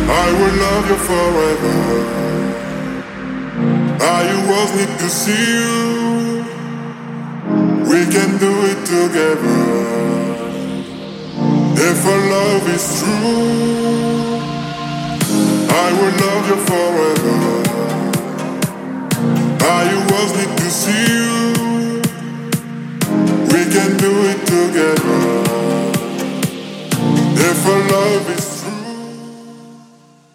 I will love you forever. I always need to see you. We can do it together. If our love is true, I will love you forever. I always need to see you. We can do it together. If our love is